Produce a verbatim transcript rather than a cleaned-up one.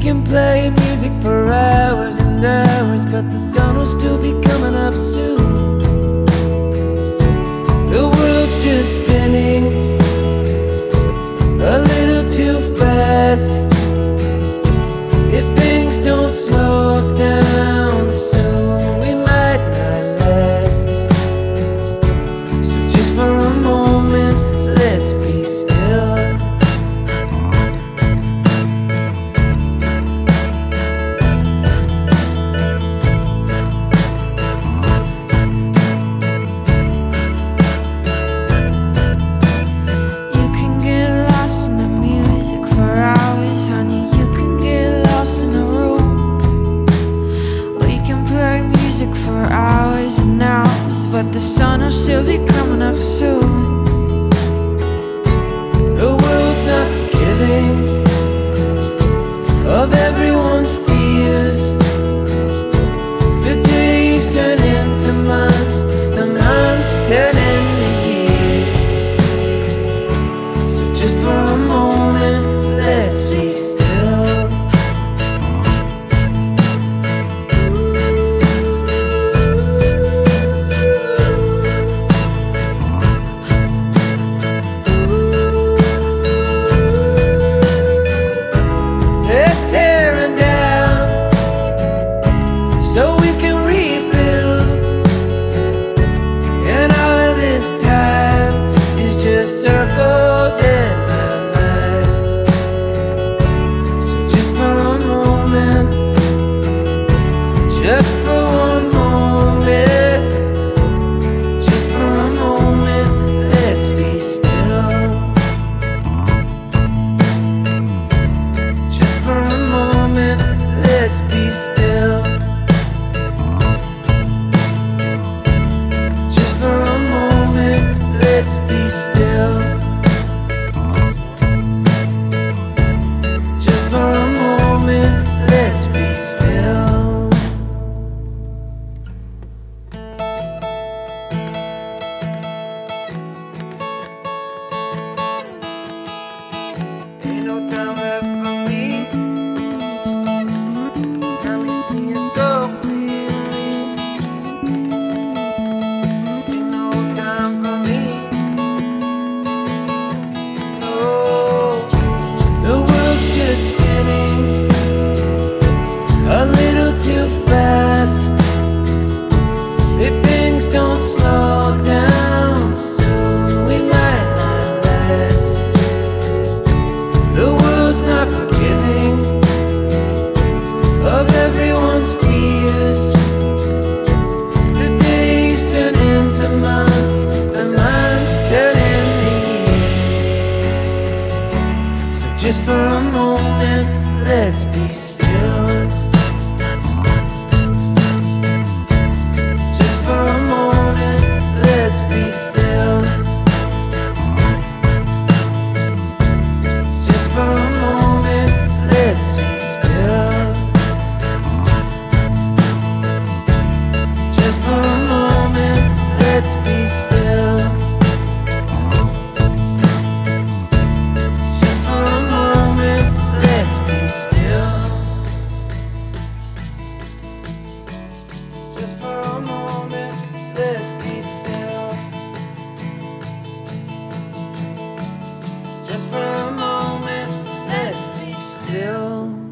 can play music for hours and hours, but the sun will still be coming up soon. The world's just spinning a little too fast. If things don't slow down soon, we might not last. So just for a moment, let's be still. You can get lost in the music for hours, honey. You can get lost in the room. We can play music for hours and hours, but the sun will still be coming up soon. The world's not forgiving of everyone's fears. The days turn into months, the months turn into years. So just for a moment, let's be still. They're tearing down so we can rebuild, and all of this time is just circles in my mind. So just for a moment, just for one moment, just for a moment, let's be still. Just for a moment, let's be still. Just for a moment, let's be still. Just for a moment, let's be still. Ain't no time left for me. Got me seeing so clearly. Ain't no time for me. No, the world's just spinning a little too fast. If things don't slow down soon, we might not last. The world's not forgiving of everyone's fears. The days turn into months, the months turn into years. So just for a moment, let's be still. Just for a moment, let's be still. Just for a moment, let's be still. Just for a moment, let's be still. Just for a moment, let's be still. Just for a moment, let's be still. Just for a moment, let's be still.